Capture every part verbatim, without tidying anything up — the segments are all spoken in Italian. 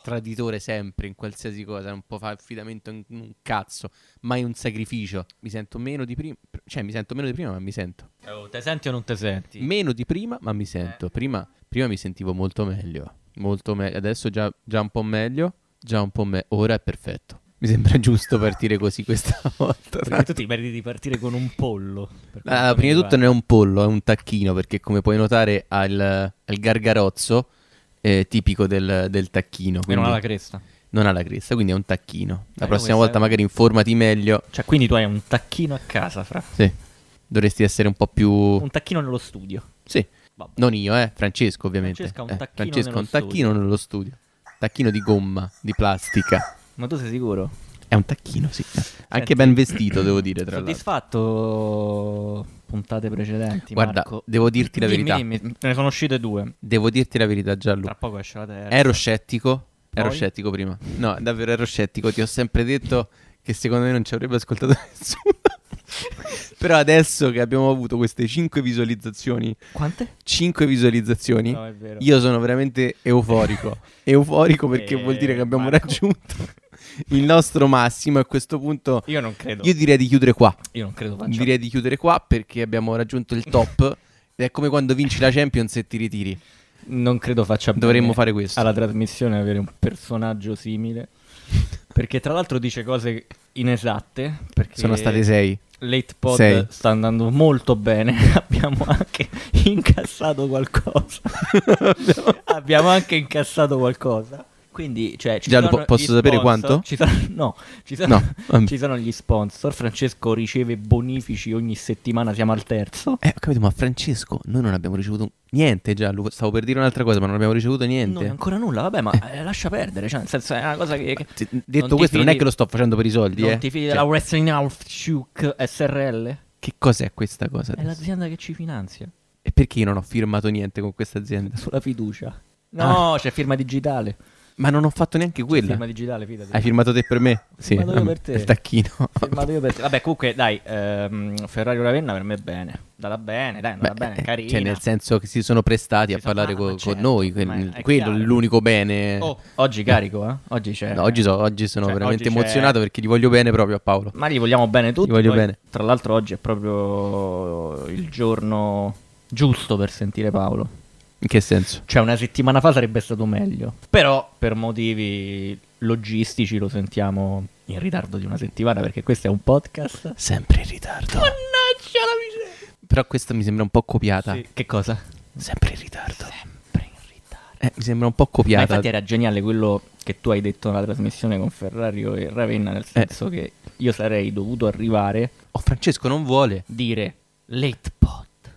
traditore sempre in qualsiasi cosa, non può fare affidamento in un cazzo, mai un sacrificio. Mi sento meno di prima, cioè mi sento meno di prima, ma mi sento. Oh, te senti o non te senti? Meno di prima, ma mi sento. Prima, prima mi sentivo molto meglio, molto meglio. Adesso già, già un po' meglio, già un po' meglio. Ora è perfetto. Mi sembra giusto partire così questa volta. Perché tu ti meriti di partire con un pollo. Ah, prima di tutto non è un pollo, è un tacchino, perché come puoi notare ha il, ha il gargarozzo eh, tipico del, del tacchino. E non ha la cresta. Non ha la cresta, quindi è un tacchino. La Eh, prossima volta è... magari informati meglio. Cioè, quindi tu hai un tacchino a casa, fra. Sì, dovresti essere un po' più... Un tacchino nello studio. Sì, Vabbè. Non io, eh, Francesco ovviamente. Francesco ha un eh, tacchino, Francesco ha nello, un tacchino studio. nello studio. Tacchino di gomma, di plastica. Ma tu sei sicuro? È un tacchino, sì. Anche Senti, ben vestito, devo dire, tra l'altro. Soddisfatto puntate precedenti, Guarda, Marco? devo dirti la Dimmi, verità. dimmi, me ne sono uscite due. Devo dirti la verità, Gianlu. Tra poco esce la terza. Ero scettico. Ero Poi? scettico prima. No, davvero ero scettico. Ti ho sempre detto che secondo me non ci avrebbe ascoltato nessuno. Però adesso che abbiamo avuto queste cinque visualizzazioni, Quante? cinque visualizzazioni, No, è vero. io sono veramente euforico. Euforico perché Eh, vuol dire che abbiamo Marco. raggiunto il nostro massimo. A questo punto Io non credo. io direi di chiudere qua. Io non credo faccia. Direi di chiudere qua perché abbiamo raggiunto il top. Ed è come quando vinci la Champions e ti ritiri. Non credo faccia Dovremmo bene fare questo. alla trasmissione avere un personaggio simile. Perché tra l'altro dice cose inesatte. Perché Sono state sei. Late Pod Sei. sta andando molto bene. Abbiamo anche incassato qualcosa. Abbiamo anche incassato qualcosa. Quindi, cioè, ci Già, sono po- posso gli sapere sponsor, quanto? Ci sono, no, ci sono, No, vabbè. ci sono gli sponsor. Francesco riceve bonifici ogni settimana, siamo al terzo. Eh, ho capito, ma Francesco, noi non abbiamo ricevuto niente, Gianlu. Stavo per dire un'altra cosa, ma non abbiamo ricevuto niente. No, ancora nulla, vabbè, ma eh, lascia perdere. Cioè, nel senso, è una cosa che. che Sì, non detto ti questo, non è fidi- che lo sto facendo per i soldi, non eh. ti fidi Cioè, della Wrestling Outlook S R L? che cos'è questa cosa? È adesso? l'azienda che ci finanzia. E perché io non ho firmato niente con questa azienda? Sulla fiducia. No, c'è firma digitale. Ma non ho fatto neanche C'è quella. firma digitale, fidati. Hai firmato te per me? Sì, firmato io ah, per te. il tacchino. Firmato io per te. Vabbè, comunque, dai, ehm, Ferrario Ravenna per me è bene. Data bene, dai, andata Beh, bene, carina. cioè, nel senso che si sono prestati Si a sono- parlare ah, co- ma con certo, noi. ma quel- è quello è chiaro. l'unico bene. Oh, oggi carico, eh? Oggi c'è. No, oggi, so- oggi sono Cioè, veramente oggi c'è- emozionato perché gli voglio bene proprio a Paolo. Ma gli vogliamo bene tutti. Gli voglio poi, bene. Tra l'altro oggi è proprio il giorno giusto per sentire Paolo. In che senso? Cioè una settimana fa sarebbe stato meglio. Però per motivi logistici lo sentiamo in ritardo di una settimana perché questo è un podcast. Sempre in ritardo. Mannaggia la miseria. Però questa mi sembra un po' copiata. Sì. Che cosa? Sempre in ritardo. Sempre in ritardo. Eh, mi sembra un po' Ma copiata. infatti era geniale quello che tu hai detto nella trasmissione con Ferrario e Ravenna, nel senso che io sarei dovuto arrivare, Oh, Francesco non vuole. dire late pod.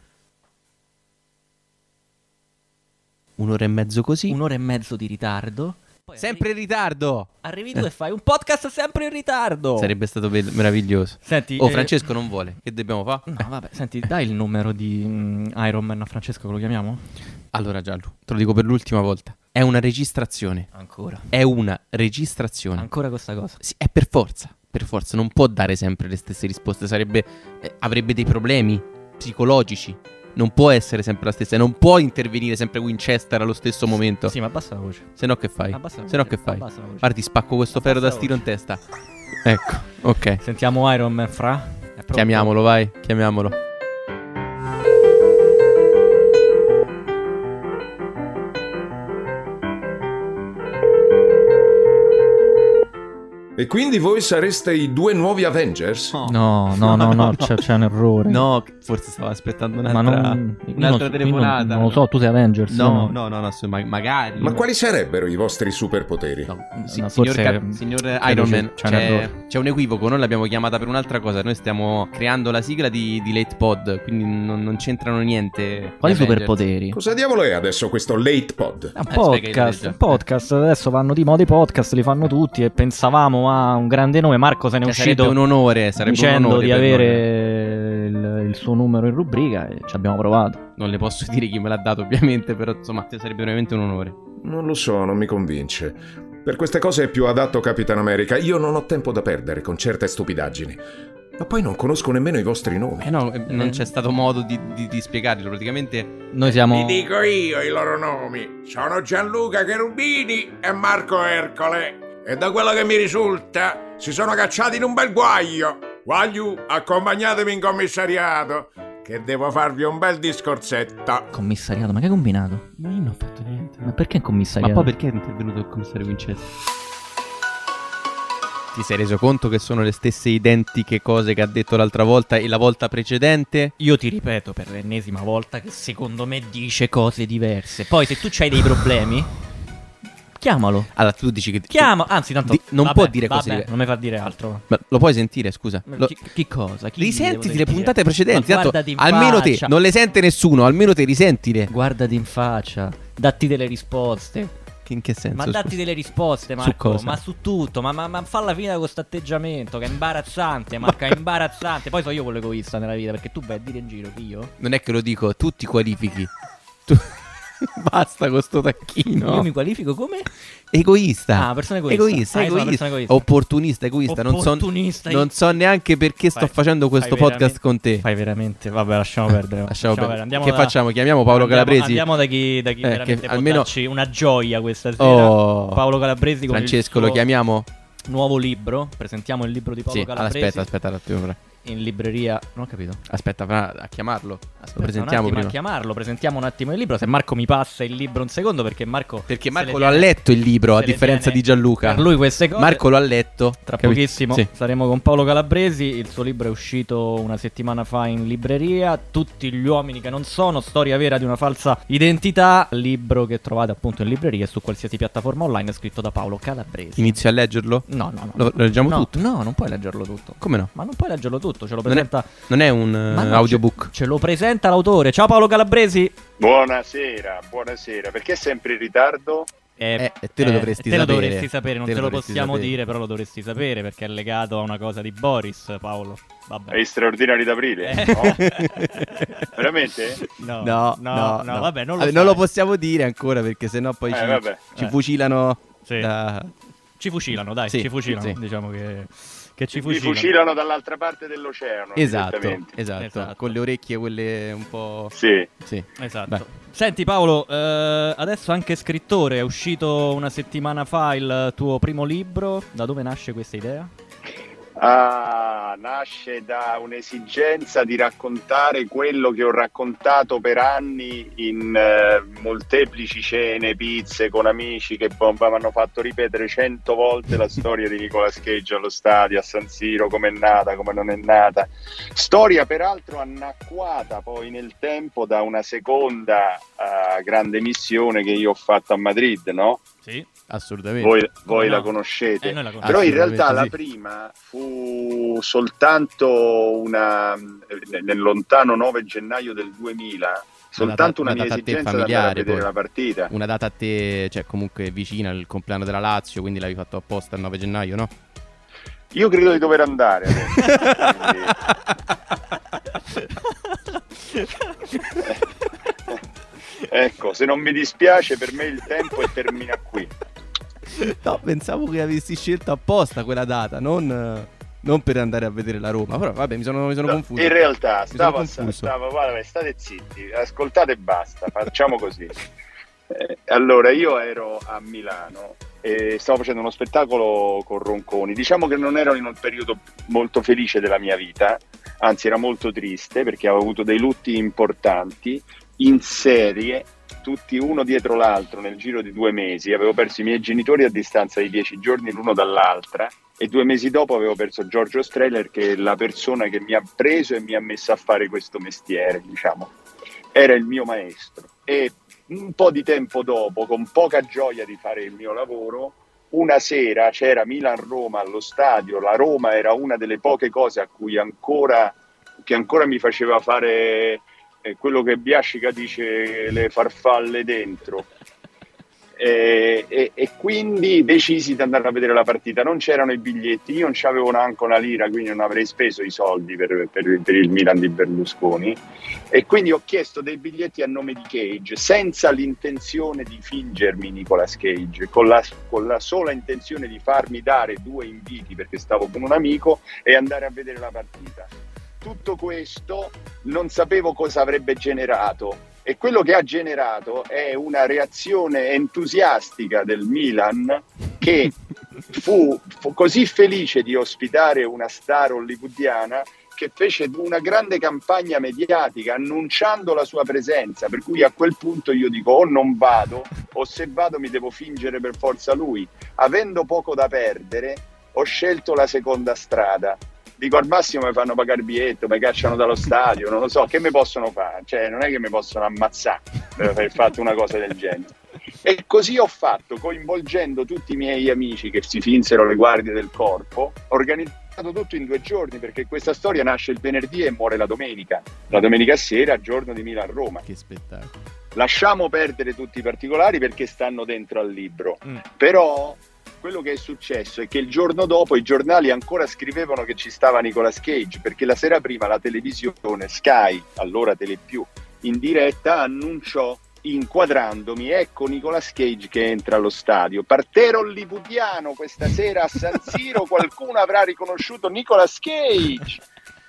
Un'ora e mezzo così. Un'ora e mezzo di ritardo. Poi Sempre in ritardo. arrivi, arrivi tu e fai un podcast sempre in ritardo. Sarebbe stato be- meraviglioso. Senti, Oh, eh, Francesco non vuole. Che dobbiamo fare? No, vabbè, senti, dai il numero di mm, Iron Man a Francesco che lo chiamiamo? Allora, Giallo, te lo dico per l'ultima volta. È una registrazione. Ancora. È una registrazione. Ancora questa cosa. Sì, è per forza. Per forza. Non può dare sempre le stesse risposte. Sarebbe. eh, avrebbe dei problemi psicologici. Non può essere sempre la stessa. Non può intervenire sempre Winchester allo stesso momento. Sì, ma abbassa la voce. Se no, che fai? Abbassa la Se no, voce, che fai? abbassa la voce. Guarda, ti spacco questo ferro da Abbassa la stiro in testa. Ecco, ok. Sentiamo Iron Man fra. È pronto? Chiamiamolo, vai. Chiamiamolo. E quindi voi sareste i due nuovi Avengers? No, no, no, no, c'è, c'è un errore. No, forse stavo aspettando ma un'altra, non, io un'altra non- io telefonata. Non, non lo so, tu sei Avengers. No, no, no, no, so- ma- magari. Ma quali sarebbero i vostri superpoteri? No, sì, No, signor, forse- Cap- signor credo Iron c'è- Man, c'è un c'è, errore. c'è un equivoco. Noi l'abbiamo chiamata per un'altra cosa. Noi stiamo creando la sigla di, di Late Pod, quindi non, non c'entrano niente. Quali gli Avengers. superpoteri? Cosa diavolo è adesso questo Late Pod? Un Eh, spieghi la podcast, legge. un podcast, adesso vanno di moda i podcast, li fanno tutti e pensavamo a un grande nome, Marco se ne è Cioè, sarebbe uscito un onore, sarebbe dicendo un onore di per noi. avere il, il suo numero in rubrica e ci abbiamo provato. Non le posso dire chi me l'ha dato, ovviamente, però insomma, sarebbe veramente un onore. Non lo so, non mi convince. Per queste cose è più adatto Capitan America. Io non ho tempo da perdere con certe stupidaggini. Ma poi non conosco nemmeno i vostri nomi. Eh no, eh, non c'è stato modo di, di, di spiegarlo. Praticamente Noi siamo... Vi dico io i loro nomi. Sono Gianluca Cherubini e Marco Ercole. E da quello che mi risulta, si sono cacciati in un bel guaio. Guagliu, accompagnatemi in commissariato, che devo farvi un bel discorsetto. Commissariato, ma che hai combinato? Ma io non ho fatto niente. Ma perché in Ma commissariato? poi perché è intervenuto il commissario Winchester? Ti sei reso conto che sono le stesse identiche cose che ha detto l'altra volta e la volta precedente? Io ti ripeto per l'ennesima volta che secondo me dice cose diverse. Poi se tu c'hai dei problemi, chiamalo. Allora tu dici che... Chiama, anzi tanto Di- non vabbè, può dire cose vabbè, diverse. non mi fa dire altro. Ma lo puoi sentire, scusa? Ma Lo- Chi, chi cosa? Chi Risentiti devo le sentire? puntate precedenti. Ma Tanto guardati in almeno te, faccia. non le sente nessuno, almeno te risentile. Guardati in faccia, datti delle risposte. Che- In che senso? Ma scusa? datti delle risposte, Su Marco. cosa? Ma su tutto. Ma, ma, ma falla finita con questo atteggiamento che è imbarazzante, Marco. È imbarazzante. Poi so io quello egoista nella vita, perché tu vai a dire in giro che io. Non è che lo dico, tu ti qualifichi. Tu... Basta con sto tacchino. Io mi qualifico come? Egoista. Ah, persona egoista. Egoista, Ah, io sono una egoista. persona egoista. Opportunista, egoista. Non so, Opportunista. non so neanche perché sto Fai- facendo questo fai podcast veramente- con te. Fai veramente. Vabbè, lasciamo perdere. Lasciamo perdere. Andiamo Che da- facciamo? Chiamiamo Paolo andiamo, Calabresi? Andiamo da chi, da chi Eh, veramente che può almeno- darci una gioia questa sera. Oh. Paolo Calabresi con Francesco, il lo suo chiamiamo? nuovo libro. Presentiamo il libro di Paolo Sì, Calabresi. aspetta, aspetta un attimo. Fra. In libreria. Non ho capito. Aspetta, fra, a chiamarlo. Aspetta Lo presentiamo un attimo prima. a chiamarlo, presentiamo un attimo il libro. Se Marco mi passa il libro un secondo, perché Marco Perché se Marco le lo ha tiene- letto il libro, a se le differenza tiene di Gianluca. Per lui queste cose. Marco lo ha letto. Tra capi- pochissimo Sì. saremo con Paolo Calabresi. Il suo libro è uscito una settimana fa in libreria. Tutti gli uomini che non sono, storia vera di una falsa identità. Libro che trovate appunto in libreria e su qualsiasi piattaforma online, scritto da Paolo Calabresi. Inizio a leggerlo? No, no, no. Lo, lo leggiamo no, tutto? No, non puoi leggerlo tutto. Come no? Ma non puoi leggerlo tutto, ce lo Non è, presenta. non è un eh, Ma no, audiobook. Ce, ce lo presenta l'autore. Ciao Paolo Calabresi. Buonasera, buonasera. Perché è sempre in ritardo? Eh, Eh, te lo dovresti te lo sapere. dovresti sapere, non Te te, lo lo dovresti possiamo sapere. dire, però lo dovresti sapere perché è legato a una cosa di Boris, Paolo. Vabbè. È straordinario d'aprile? Eh. No? Veramente? No, No, no, no, vabbè, non lo, Vabbè, sai. lo possiamo dire ancora perché sennò poi Eh, ci, vabbè. ci Eh. fucilano. Sì. da- Ci fucilano, dai, Sì, ci fucilano, sì. diciamo che, che ci Mi fucilano. fucilano dall'altra parte dell'oceano. Esatto, direttamente. esatto, Esatto. con le orecchie quelle un po'... Sì. Sì. Esatto. Vai. Senti Paolo, eh, adesso anche scrittore, è uscito una settimana fa il tuo primo libro. Da dove nasce questa idea? Ah, nasce da un'esigenza di raccontare quello che ho raccontato per anni in eh, molteplici cene, pizze con amici che bomba mi hanno fatto ripetere cento volte la storia di Nicolas Cage allo stadio, a San Siro, come è nata, come non è nata. Storia peraltro annacquata poi nel tempo da una seconda eh, grande missione che io ho fatto a Madrid, no? Sì. Assolutamente. Voi, voi no? la conoscete. Eh, noi la conosciamo. Però in Assolutamente realtà la sì. prima fu soltanto una nel lontano nove gennaio del duemila, soltanto una una, mia data a te esigenza di andare a familiare, vedere poi. la partita. Una data a te, cioè comunque vicina al compleanno della Lazio, quindi l'avevi fatto apposta il nove gennaio, no? Io credo di dover andare adesso. Quindi- Ecco, se non mi dispiace, per me il tempo è termina qui. No, pensavo che avessi scelto apposta quella data, non, eh, non per andare a vedere la Roma. Però vabbè, mi sono, mi sono No, confuso. in realtà Mi sono stavo, confuso. stavo guarda, state zitti, ascoltate e basta, facciamo così. Eh, allora, io ero a Milano e stavo facendo uno spettacolo con Ronconi. Diciamo che non ero in un periodo molto felice della mia vita, anzi era molto triste perché avevo avuto dei lutti importanti in serie, tutti uno dietro l'altro nel giro di due mesi. Avevo perso i miei genitori a distanza di dieci giorni l'uno dall'altra e due mesi dopo avevo perso Giorgio Strehler, che è la persona che mi ha preso e mi ha messo a fare questo mestiere, diciamo. Era il mio maestro. E un po' di tempo dopo, con poca gioia di fare il mio lavoro, una sera c'era Milan-Roma allo stadio. La Roma era una delle poche cose a cui ancora, che ancora mi faceva fare eh, quello che Biascica dice, le farfalle dentro. E, e, e quindi decisi di andare a vedere la partita. Non c'erano i biglietti, io non c'avevo neanche una lira, quindi non avrei speso i soldi per, per, per il Milan di Berlusconi. E quindi ho chiesto dei biglietti a nome di Cage, senza l'intenzione di fingermi Nicolas Cage, con la, con la sola intenzione di farmi dare due inviti perché stavo con un amico e andare a vedere la partita. Tutto questo non sapevo cosa avrebbe generato, e quello che ha generato è una reazione entusiastica del Milan, che fu, fu così felice di ospitare una star hollywoodiana che fece una grande campagna mediatica annunciando la sua presenza, per cui a quel punto io dico o non vado, o se vado mi devo fingere per forza lui. Avendo poco da perdere, ho scelto la seconda strada. Dico, al massimo mi fanno pagare il biglietto, mi cacciano dallo stadio, non lo so, che mi possono fare? Cioè, non è che mi possono ammazzare per aver fatto una cosa del genere. E così ho fatto, coinvolgendo tutti i miei amici che si finsero le guardie del corpo, organizzato tutto in due giorni, perché questa storia nasce il venerdì e muore la domenica. La domenica sera, giorno di Milan-Roma. Che spettacolo. Lasciamo perdere tutti i particolari perché stanno dentro al libro, Mm. però quello che è successo è che il giorno dopo i giornali ancora scrivevano che ci stava Nicolas Cage, perché la sera prima la televisione Sky, allora Telepiù, in diretta annunciò, inquadrandomi, ecco Nicolas Cage che entra allo stadio. Partero hollywoodiano questa sera a San Siro, qualcuno avrà riconosciuto Nicolas Cage.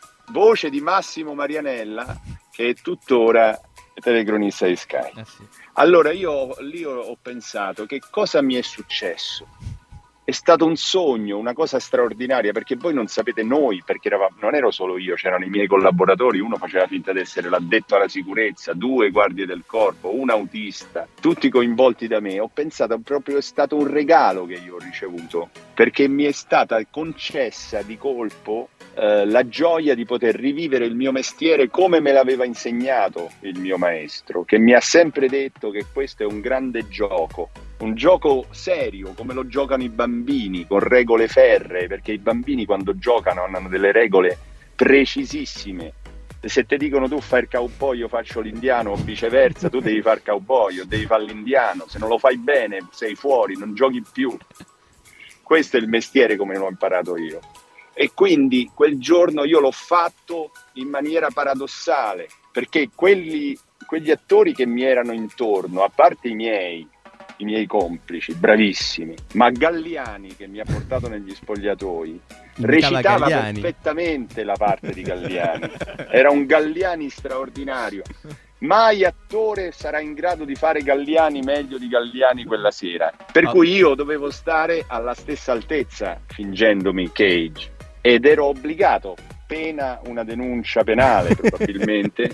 Voce di Massimo Marianella, che è tuttora telecronista di Sky. Eh sì. Allora io lì ho, ho pensato, che cosa mi è successo? È stato un sogno, una cosa straordinaria, perché voi non sapete noi, perché eravamo, non ero solo io, c'erano i miei collaboratori, uno faceva finta di essere l'addetto alla sicurezza, due guardie del corpo, un autista, tutti coinvolti da me. Ho pensato proprio, è stato un regalo che io ho ricevuto, perché mi è stata concessa di colpo eh, la gioia di poter rivivere il mio mestiere come me l'aveva insegnato il mio maestro, che mi ha sempre detto che questo è un grande gioco. Un gioco serio, come lo giocano i bambini, con regole ferree, perché i bambini quando giocano hanno delle regole precisissime. Se ti dicono tu fai il cowboy, io faccio l'indiano, o viceversa, tu devi fare il cowboy o devi fare l'indiano. Se non lo fai bene sei fuori, non giochi più. Questo è il mestiere come l'ho imparato io. E quindi quel giorno io l'ho fatto in maniera paradossale, perché quelli, quegli attori che mi erano intorno, a parte i miei, i miei complici, bravissimi, ma Galliani, che mi ha portato negli spogliatoi, Imitava recitava Galliani. perfettamente la parte di Galliani. Era un Galliani straordinario. Mai attore sarà in grado di fare Galliani meglio di Galliani quella sera, per Oh. cui io dovevo stare alla stessa altezza fingendomi Cage, ed ero obbligato, pena una denuncia penale probabilmente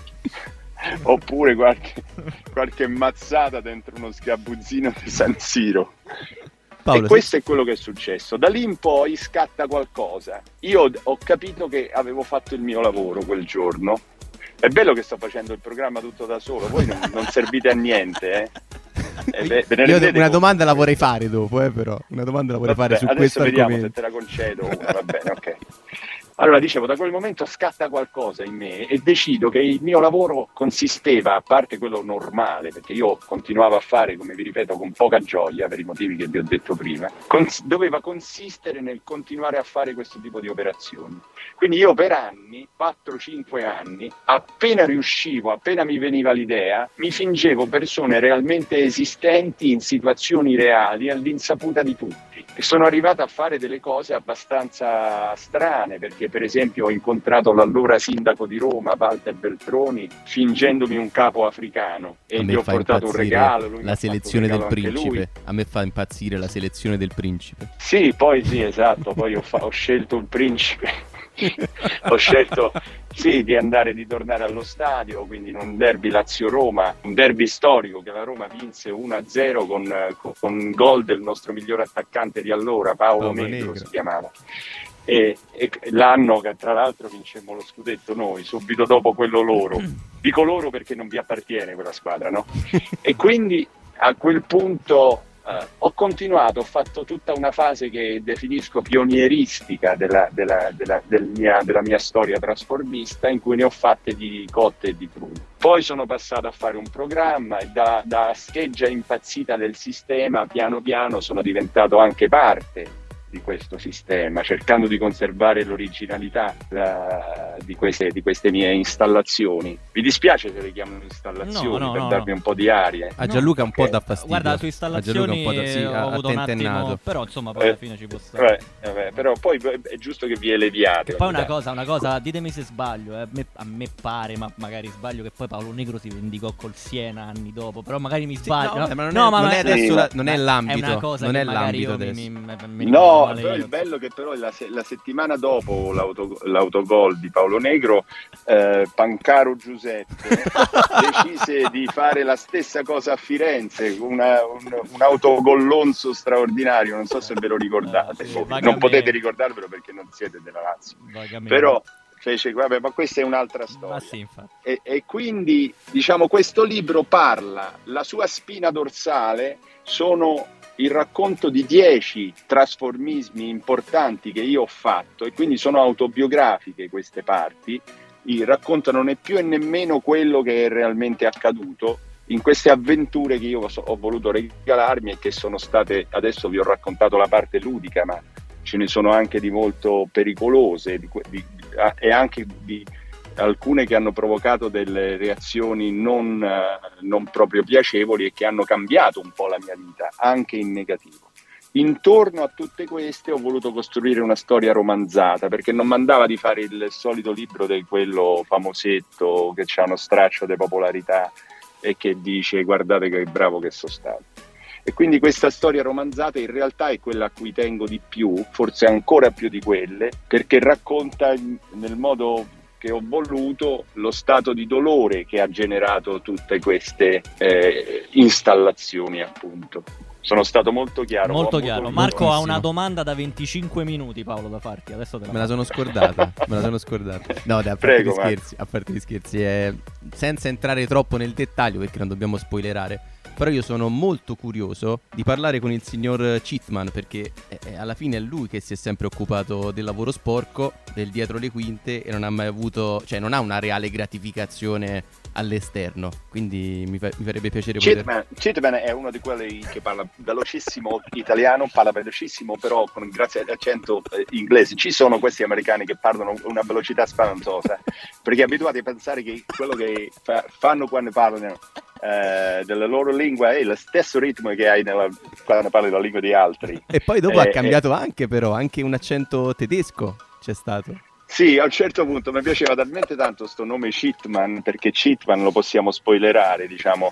oppure qualche, qualche mazzata dentro uno sgabuzzino di San Siro. Paolo, E questo è quello che è successo. Da lì in poi scatta qualcosa. Io ho capito che avevo fatto il mio lavoro quel giorno. È bello che sto facendo il programma tutto da solo, voi non, non servite a niente, eh? Eh, ve- ve ne Io rendete una conto? domanda la vorrei fare dopo, eh, però. Una domanda la vorrei Vabbè, fare su adesso questo vediamo argomento. se te la concedo una, va bene, ok. Allora, dicevo, da quel momento scatta qualcosa in me e decido che il mio lavoro consisteva, a parte quello normale, perché io continuavo a fare, come vi ripeto, con poca gioia, per i motivi che vi ho detto prima, cons- doveva consistere nel continuare a fare questo tipo di operazioni. Quindi io per anni, quattro cinque anni, appena riuscivo, appena mi veniva l'idea, mi fingevo persone realmente esistenti in situazioni reali all'insaputa di tutti. E sono arrivato a fare delle cose abbastanza strane, perché per esempio ho incontrato l'allora sindaco di Roma, Walter Beltroni, fingendomi un capo africano, e A gli me ho fa portato un impazzire regalo. Lui mi la ha fatto un selezione del regalo anche lui. principe. A me fa impazzire la selezione del principe. Sì, poi sì, esatto, poi ho, fa- ho scelto il principe, ho scelto sì, di andare, di tornare allo stadio, quindi in un derby Lazio-Roma, un derby storico che la Roma vinse uno a zero con, con, con gol del nostro migliore attaccante di allora, Paolo, Paolo Negro, Negro. si chiamava. E, e l'anno che tra l'altro vincemmo lo scudetto noi, subito dopo quello loro. Dico loro perché non vi appartiene quella squadra, no? E quindi a quel punto eh, ho continuato, ho fatto tutta una fase che definisco pionieristica della, della, della, del mia, della mia storia trasformista, in cui ne ho fatte di cotte e di crude. Poi sono passato a fare un programma e da, da scheggia impazzita del sistema, piano piano sono diventato anche parte di questo sistema, cercando di conservare l'originalità uh, di, queste, di queste mie installazioni. Vi dispiace se le chiamo installazioni, no, no, per no, darvi no. un po' di aria? A Gianluca un okay. po' dà fastidio. Guarda, su installazioni da, sì, ho avuto un attimo, però insomma poi alla fine ci può stare. Eh, vabbè, però poi è giusto che vi eleviate. Che poi una cosa, una cosa, ditemi se sbaglio, eh. a, me, a me pare, ma magari sbaglio, che poi Paolo Negro si vendicò col Siena anni dopo, però magari mi sbaglio. Sì, no, no, ma non, no, è, ma non è adesso sì, la, non è l'ambito, è una cosa non che è magari io l'ambito mi, mi, mi, mi no, male però io. il bello che però la, la settimana dopo l'auto, l'autogol di Paolo Negro, eh, Pancaro Giuseppe decise di fare la stessa cosa a Firenze, una, un, un autogollonzo straordinario, non so se ve lo ricordate, ah, sì, non potete ricordarvelo perché non siete della Lazio, vagamente. Però fece, vabbè, ma questa è un'altra storia. Ah, sì, infatti. E, e quindi diciamo questo libro parla, la sua spina dorsale sono il racconto di dieci trasformismi importanti che io ho fatto, e quindi sono autobiografiche queste parti. Il racconto non è più e nemmeno quello che è realmente accaduto in queste avventure che io ho voluto regalarmi e che sono state, adesso vi ho raccontato la parte ludica, ma ce ne sono anche di molto pericolose di, di, e anche di alcune che hanno provocato delle reazioni non, non proprio piacevoli e che hanno cambiato un po' la mia vita, anche in negativo. Intorno a tutte queste ho voluto costruire una storia romanzata, perché non mandava di fare il solito libro di quello famosetto che c'ha uno straccio di popolarità e che dice guardate che bravo che sono stato. E quindi questa storia romanzata in realtà è quella a cui tengo di più, forse ancora più di quelle, perché racconta nel modo che ho voluto lo stato di dolore che ha generato tutte queste eh, installazioni, appunto. Sono stato molto chiaro. Molto chiaro. Marco moltissimo. ha una domanda da venticinque minuti, Paolo, da farti. Adesso te la Me la sono scordata, me la sono scordata. No, dai, a parte Prego, gli scherzi, a parte gli scherzi, eh, senza entrare troppo nel dettaglio perché non dobbiamo spoilerare. Però io sono molto curioso di parlare con il signor Chitman, perché eh, alla fine è lui che si è sempre occupato del lavoro sporco, del dietro le quinte, e non ha mai avuto, cioè non ha una reale gratificazione all'esterno. Quindi mi, fa- mi farebbe piacere Chitman, poter... Chitman è uno di quelli che parla velocissimo italiano, parla velocissimo però con grazie all'accento eh, inglese. Ci sono questi americani che parlano una velocità spaventosa perché abituati a pensare che quello che fa- fanno quando parlano eh, della loro lingua è lo stesso ritmo che hai nella, quando parli la lingua di altri. E poi dopo eh, ha cambiato eh, anche però, anche un accento tedesco c'è stato. Sì, a un certo punto mi piaceva talmente tanto sto nome Chitman, perché Chitman lo possiamo spoilerare, diciamo,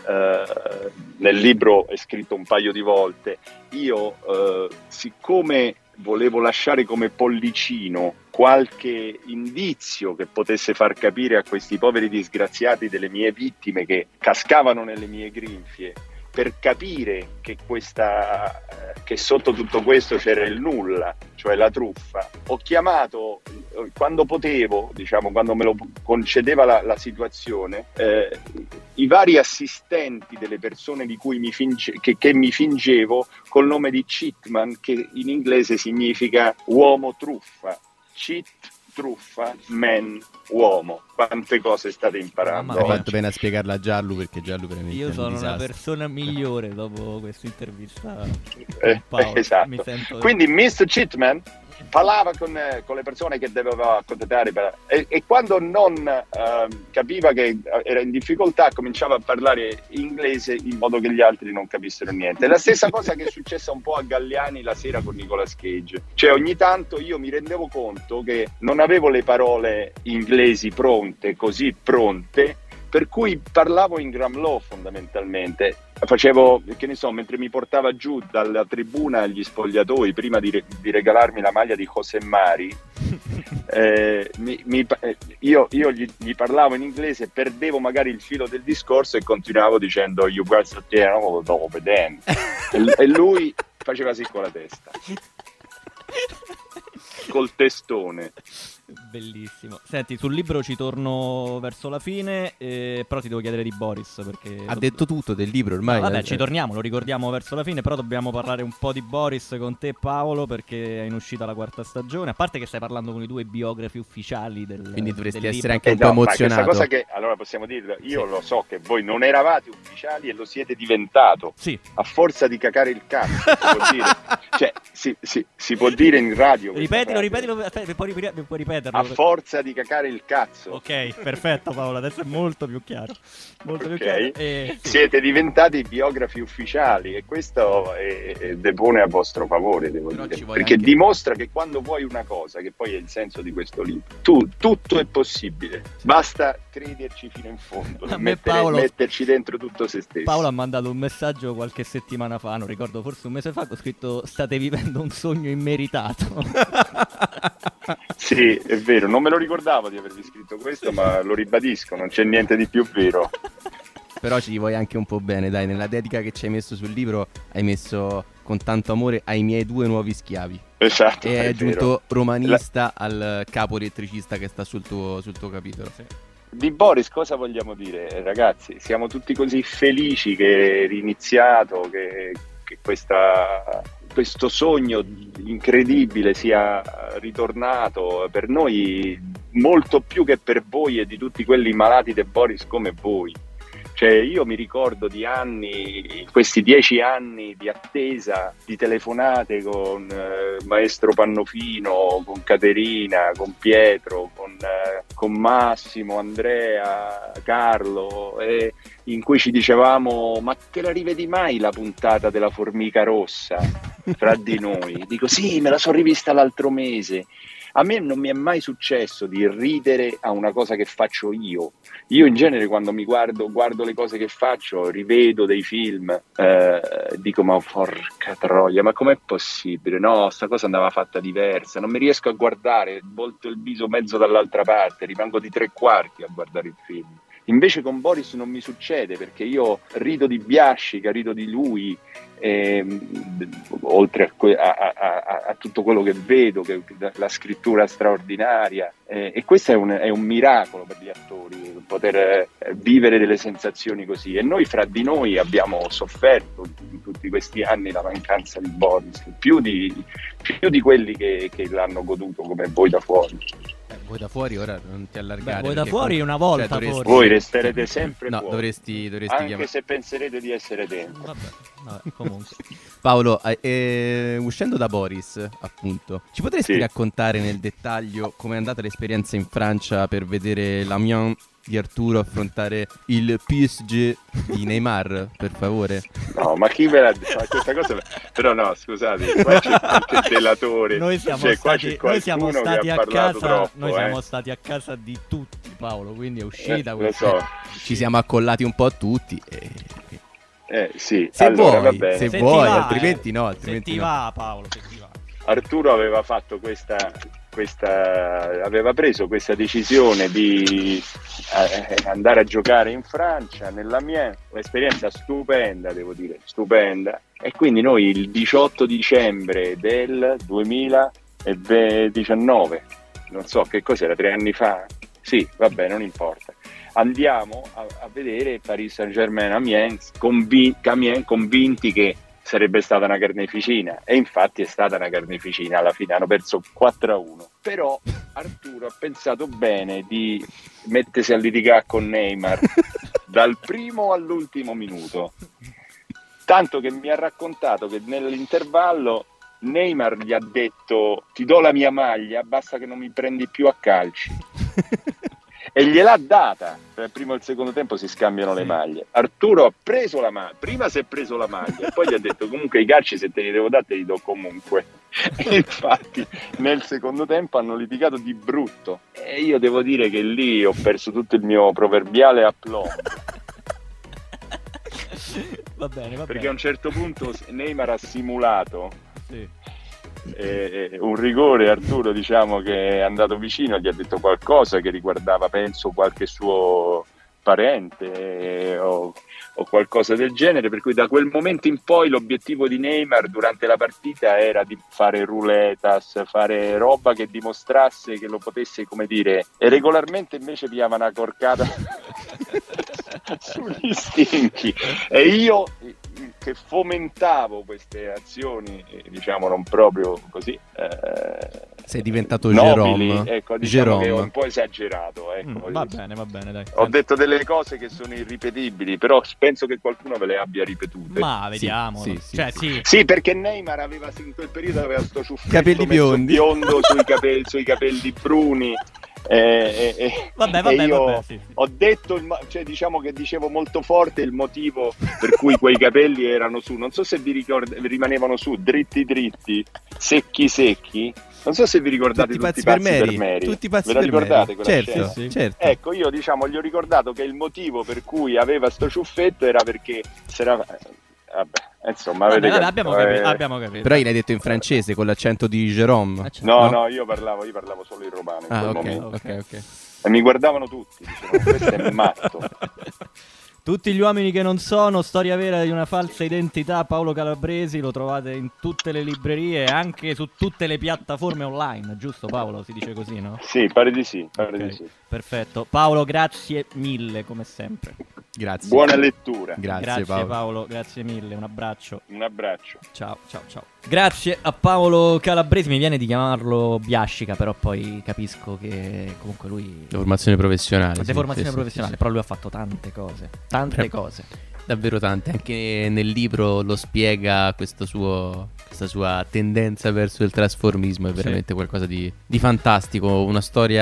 eh, nel libro è scritto un paio di volte. Io, eh, siccome volevo lasciare come pollicino qualche indizio che potesse far capire a questi poveri disgraziati delle mie vittime che cascavano nelle mie grinfie, per capire che questa che sotto tutto questo c'era il nulla, cioè la truffa, ho chiamato quando potevo, diciamo, quando me lo concedeva la, la situazione, eh, i vari assistenti delle persone di cui mi finge, che, che mi fingevo col nome di Chitman, che in inglese significa uomo truffa. Cheat, truffa, man, uomo. Quante cose state imparando? Mamma Hai mia. fatto bene a spiegarla a Giallo, perché Giallo veramente Io è un sono una disastro. persona migliore dopo questa intervista. Eh, Paolo, esatto. mi sento... Quindi mister Chitman parlava con, eh, con le persone che doveva contattare per, e, e quando non eh, capiva che era in difficoltà cominciava a parlare inglese in modo che gli altri non capissero niente. La stessa cosa che è successa un po' a Galliani la sera con Nicolas Cage, cioè ogni tanto io mi rendevo conto che non avevo le parole inglesi pronte, così pronte, per cui parlavo in Gramlow fondamentalmente. Facevo, che ne so, mentre mi portava giù dalla tribuna agli spogliatoi prima di, re- di regalarmi la maglia di José Mari, eh, mi, mi, io, io gli, gli parlavo in inglese, perdevo magari il filo del discorso e continuavo dicendo you guys are there, e, e lui faceva sì con la testa, col testone. Bellissimo. Senti, sul libro ci torno verso la fine, eh, però ti devo chiedere di Boris perché Ha do- detto tutto del libro ormai. No, vabbè, eh, ci torniamo, lo ricordiamo verso la fine, però dobbiamo parlare un po' di Boris con te, Paolo, perché è in uscita la quarta stagione. A parte che stai parlando con i due biografi ufficiali del Quindi dovresti del essere libro. anche un po' no, ma emozionato. questa cosa che, allora possiamo dirlo, io Sì. lo so che voi non eravate ufficiali e lo siete diventato Sì. a forza di cacare il cazzo, si può dire. Cioè, si, si, si può dire in radio. Ripetilo, ripetilo, aspetta, puoi, puoi ripeterlo. A forza di cacare il cazzo. Ok, perfetto Paolo, adesso è molto più chiaro. Molto Okay. più chiaro. E... Siete diventati biografi ufficiali e questo è, è depone a vostro favore, devo Però dire, ci vuoi perché anche- dimostra che quando vuoi una cosa, che poi è il senso di questo libro, tu, tutto è possibile, basta crederci fino in fondo, A me mettere- Paolo- metterci dentro tutto se stesso. Paolo ha mandato un messaggio qualche settimana fa, non ricordo, forse un mese fa, con scritto state vivendo un sogno immeritato. Sì, è vero, non me lo ricordavo di avervi scritto questo, ma lo ribadisco, non c'è niente di più vero. Però ci vuoi anche un po' bene, dai, nella dedica che ci hai messo sul libro hai messo con tanto amore ai miei due nuovi schiavi. Esatto, E hai è aggiunto vero. romanista al capo elettricista che sta sul tuo, sul tuo capitolo. Di Boris cosa vogliamo dire, ragazzi? Siamo tutti così felici che è riniziato, che, che questa, questo sogno incredibile sia ritornato per noi molto più che per voi e di tutti quelli malati di Boris come voi. Cioè io mi ricordo di anni, questi dieci anni di attesa, di telefonate con eh, Maestro Pannofino, con Caterina, con Pietro, con, eh, con Massimo, Andrea, Carlo, e in cui ci dicevamo ma te la rivedi mai la puntata della Formica Rossa fra di noi? Dico sì, me la sono rivista l'altro mese. A me non mi è mai successo di ridere a una cosa che faccio io. Io in genere quando mi guardo, guardo le cose che faccio, rivedo dei film, eh, dico ma porca troia, ma com'è possibile? No, sta cosa andava fatta diversa, non mi riesco a guardare, volto il viso mezzo dall'altra parte, rimango di tre quarti a guardare il film. Invece con Boris non mi succede perché io rido di Biascica, rido di lui, ehm, oltre a, que- a, a, a, a tutto quello che vedo, che, la scrittura straordinaria, eh, e questo è un, è un miracolo per gli attori, poter eh, vivere delle sensazioni così. E noi fra di noi abbiamo sofferto in tutti questi anni la mancanza di Boris, più di, più di quelli che, che l'hanno goduto come voi da fuori. Eh, voi da fuori ora non ti allargare. Beh, voi da perché fuori comunque- una volta, cioè, dovresti- forse. Voi resterete sempre No, fuori, dovresti, dovresti anche chiamare. se penserete di essere dentro. Vabbè, vabbè, comunque. Paolo, eh, eh, uscendo da Boris, appunto, ci potresti Sì. raccontare nel dettaglio com'è andata l'esperienza in Francia per vedere l'Amiens di Arturo affrontare il P S G di Neymar, per favore? No, ma chi ve l'ha detto? Questa cosa... Però no, scusate, qua c'è qualche delatore. Noi siamo Cioè, qua stati, c'è noi siamo qualcuno stati che ha a parlato casa, troppo, noi eh. siamo stati a casa di tutti, Paolo, quindi è uscita Eh, lo questa. so. Ci siamo accollati un po' a tutti. E... Eh, sì, Se allora va vuoi, bene. se Se vuoi, ti va, altrimenti eh. no, Se altrimenti ti no. va, Paolo, se ti va. Arturo aveva fatto questa, questa aveva preso questa decisione di eh, andare a giocare in Francia, nella mia un'esperienza stupenda, devo dire, stupenda. E quindi noi il diciotto dicembre del duemiladiciannove, non so che cos'era, tre anni fa? Sì, vabbè, non importa. Andiamo a, a vedere Paris Saint-Germain Amiens, convi- Amiens, convinti che sarebbe stata una carneficina, e infatti è stata una carneficina. Alla fine hanno perso quattro a uno, però Arturo ha pensato bene di mettersi a litigare con Neymar dal primo all'ultimo minuto, tanto che mi ha raccontato che nell'intervallo Neymar gli ha detto ti do la mia maglia, basta che non mi prendi più a calci. E gliel'ha data. Per il primo e il secondo tempo si scambiano le maglie. Arturo ha preso la maglia, prima si è preso la maglia, poi gli ha detto comunque i calci se te li devo dare te li do comunque. E infatti nel secondo tempo hanno litigato di brutto e io devo dire che lì ho perso tutto il mio proverbiale aplomb, Va bene, va perché a bene. un certo punto Neymar ha simulato Sì. eh, un rigore. Arturo, diciamo, che è andato vicino, gli ha detto qualcosa che riguardava, penso, qualche suo parente eh, o, o qualcosa del genere, per cui da quel momento in poi l'obiettivo di Neymar durante la partita era di fare ruletas, fare roba che dimostrasse che lo potesse, come dire, e regolarmente invece pigliava una corcata sugli stinchi. E io che fomentavo queste azioni, diciamo non proprio così, eh, sei diventato nobili, Jérôme. ecco, diciamo Jérôme. che ho un po' esagerato, ecco. Mm, va bene, va bene, dai. Ho detto delle cose che sono irripetibili, però penso che qualcuno ve le abbia ripetute. Ma vediamo. sì, sì, cioè, sì. sì. Sì, perché Neymar aveva in quel periodo aveva sto ciuffetto Capelli mezzo biondi. biondo sui capelli, sui capelli bruni. E, e, Vabbè, e vabbè, io vabbè, sì. ho detto, il mo- cioè diciamo che dicevo molto forte il motivo per cui quei capelli erano su. Non so se vi ricord- rimanevano su, dritti dritti, secchi secchi. Non so se vi ricordate Tutti tutti, pazzi per pazzi per Mary. Mary. Tutti pazzi Ve la per ricordate Mary. quella Certo, scena? sì, certo. Ecco, io diciamo gli ho ricordato che il motivo per cui aveva sto ciuffetto era perché s'era... Vabbè, insomma, Vabbè, avete vabbè, capito, abbiamo capito, eh. abbiamo capito. Però gliel'hai detto in francese con l'accento di Jérôme. Ah, certo. No, No? no, io parlavo, io parlavo solo in romano in Ah, quel ok, momento. ok, ok. E mi guardavano tutti, dicevano, questo è matto. Tutti gli uomini che non sono, storia vera di una falsa identità, Paolo Calabresi, lo trovate in tutte le librerie e anche su tutte le piattaforme online, giusto Paolo? Si dice così, no? Sì, pare di sì, pare Ok, di sì. perfetto. Paolo, grazie mille come sempre. Grazie. Buona lettura. Grazie, Grazie Paolo. Paolo, grazie mille, un abbraccio. Un abbraccio. Ciao, ciao, ciao. Grazie a Paolo Calabresi, mi viene di chiamarlo Biascica, però poi capisco che comunque lui... Formazione professionale. sì, Deformazione sì, sì, professionale, sì, però lui ha fatto tante cose, tante Pre- cose. davvero tante. Anche nel libro lo spiega questo suo, questa sua tendenza verso il trasformismo. È Sì. veramente qualcosa di, di fantastico. Una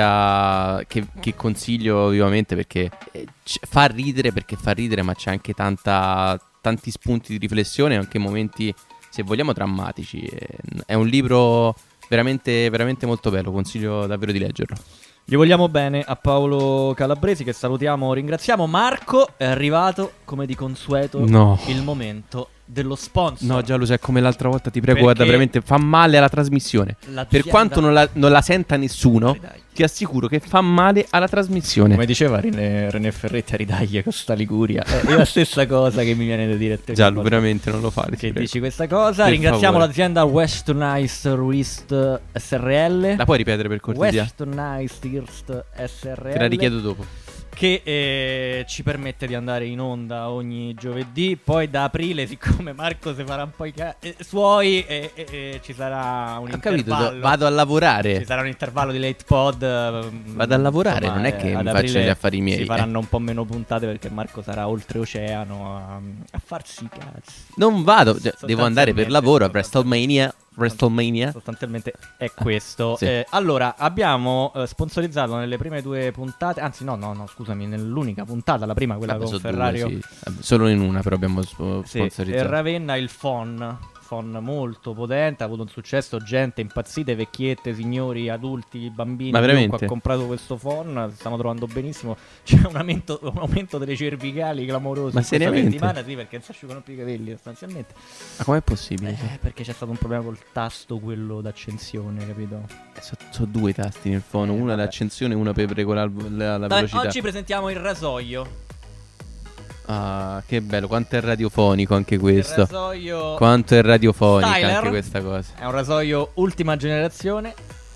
storia che, che consiglio vivamente perché eh, c- fa ridere, perché fa ridere, ma c'è anche tanta, tanti spunti di riflessione e anche momenti, se vogliamo, drammatici. Eh, È un libro veramente, veramente molto bello. Consiglio davvero di leggerlo. Gli vogliamo bene a Paolo Calabresi, che salutiamo, ringraziamo. Marco, è arrivato come di consueto No. il momento dello sponsor. No, già lo sai, come l'altra volta, ti prego, Perché guarda, veramente fa male alla trasmissione. l'azienda- Per quanto non la, non la senta nessuno, Dai, dai. ti assicuro che fa male alla trasmissione. Come diceva René, René Ferretti a ridaglie con sta Liguria. Eh, è la stessa cosa che mi viene da dire a te. Già, quando- veramente non lo fare. ti Che prego. dici questa cosa. Per Ringraziamo favore. l'azienda Westernized Tourist S R L. La puoi ripetere per cortesia? Westernized Tourist S R L. Te la richiedo dopo. Che eh, ci permette di andare in onda ogni giovedì. Poi da aprile, siccome Marco si farà un po' i ca- eh, suoi, eh, eh, eh, ci sarà un Ho capito, intervallo. do- vado a Ci lavorare. sarà un intervallo di late pod. ehm, Vado a lavorare, insomma, non è che eh, mi ad faccio aprile gli affari miei, Si eh. faranno un po' meno puntate perché Marco sarà oltreoceano a, a farsi i cazzi. Non vado, cioè, devo andare per Sostanzialmente, lavoro a sostanzialmente. WrestleMania. WrestleMania. Sostanzialmente è questo. Sì. Eh, allora, abbiamo eh, sponsorizzato nelle prime due puntate. Anzi, no, no, no, scusami, nell'unica puntata, la prima, quella Vabbè, con sono Ferrario. due, sì. Vabbè, solo in una però abbiamo spo- Sì, sponsorizzato. e Ravenna il phon. Phon molto potente, ha avuto un successo, gente impazzita, vecchiette, signori, adulti, bambini. Ma chiunque veramente? ha comprato questo phon, si stanno trovando benissimo. C'è un aumento, un aumento delle cervicali clamoroso. Ma in questa seriamente? settimana, sì, perché non si asciugano più i capelli sostanzialmente. Ma com'è possibile? Eh, perché c'è stato un problema col tasto, quello d'accensione, capito? Sono due tasti nel fono, Eh, una vabbè. l'accensione e una per regolare la, la Vabbè, velocità. oggi presentiamo il rasoio. Ah, che bello, quanto è radiofonico anche Il questo. rasoio Quanto è radiofonica Styler. anche questa cosa. è un rasoio ultima generazione.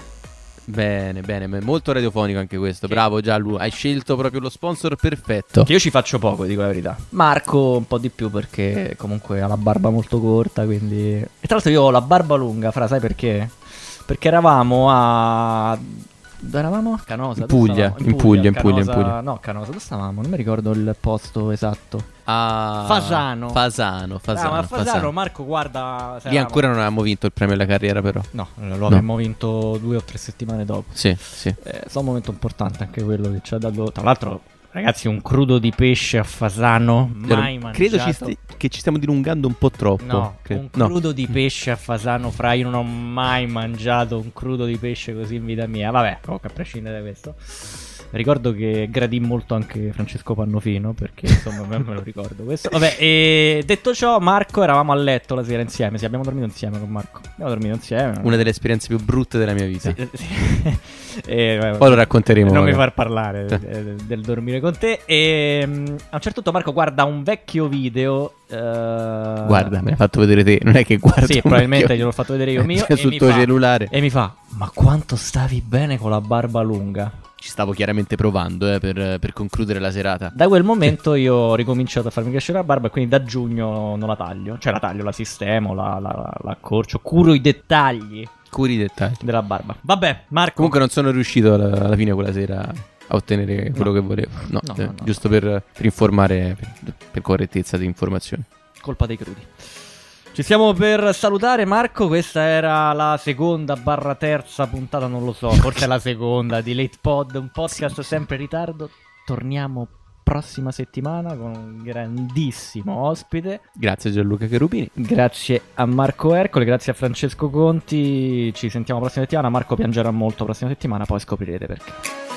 Bene, bene, ma è molto radiofonico anche questo. Che- Bravo Giallo, hai scelto proprio lo sponsor perfetto. Che io ci faccio poco, dico la verità. Marco un po' di più perché comunque ha la barba molto corta, quindi... E tra l'altro io ho la barba lunga, fra, sai perché? Perché eravamo a... Dove eravamo? A Canosa. In dove Puglia, stavamo? in Puglia, in Puglia, in Canosa- Puglia. No, a Canosa, dove stavamo? Non mi ricordo il posto esatto. Ah, Fasano. Fasano, Fasano, ah, ma a Fasano, Fasano. Marco, guarda... se Lì eravamo- ancora non avevamo vinto il premio della carriera però. No, lo avremmo vinto due o tre settimane dopo. Sì, sì. È stato un momento importante anche quello che ci ha dato. Tra l'altro, ragazzi, un crudo di pesce a Fasano mai mangiato. Credo ci sti- che ci stiamo dilungando un po' troppo. No, Cre- un no. crudo di pesce a Fasano, fra, io non ho mai mangiato un crudo di pesce così in vita mia. Vabbè, comunque a prescindere da questo, ricordo che gradì molto anche Francesco Pannofino, perché insomma me me lo ricordo questo. Vabbè, e detto ciò, Marco, eravamo a letto la sera insieme. Sì, abbiamo dormito insieme con Marco. Abbiamo dormito insieme. Una delle esperienze più brutte della mia vita. Sì, sì. E, vabbè, Poi lo racconteremo. non mi magari. far parlare Sì. del, del dormire con te. E mm, a un certo punto Marco guarda un vecchio video. eh, Guarda, me l'hai fatto vedere te. Non è che guarda. Sì, un probabilmente vecchio- gliel'ho fatto vedere io mio. Cioè, e sul mi tuo fa- cellulare. E mi fa: Ma quanto stavi bene con la barba lunga? Ci stavo chiaramente provando eh, per, per concludere la serata. Da quel momento io ho ricominciato a farmi crescere la barba e quindi da giugno non la taglio. Cioè la taglio, la sistemo, la, la, la accorcio, curo i dettagli Curi i dettagli. della barba. Vabbè, Marco. Comunque non sono riuscito alla, alla fine quella sera a ottenere quello No. che volevo. No, No, eh, no, no, giusto Per, per informare, per, per correttezza di informazioni. Colpa dei crudi. Ci stiamo per salutare, Marco. Questa era la seconda barra terza puntata, non lo so, forse è la seconda di Late Pod, un podcast sempre in ritardo. Torniamo prossima settimana con un grandissimo ospite. Grazie Gianluca Cherubini. Grazie a Marco Ercole, grazie a Francesco Conti. Ci sentiamo la prossima settimana. Marco piangerà molto la prossima settimana, poi scoprirete perché.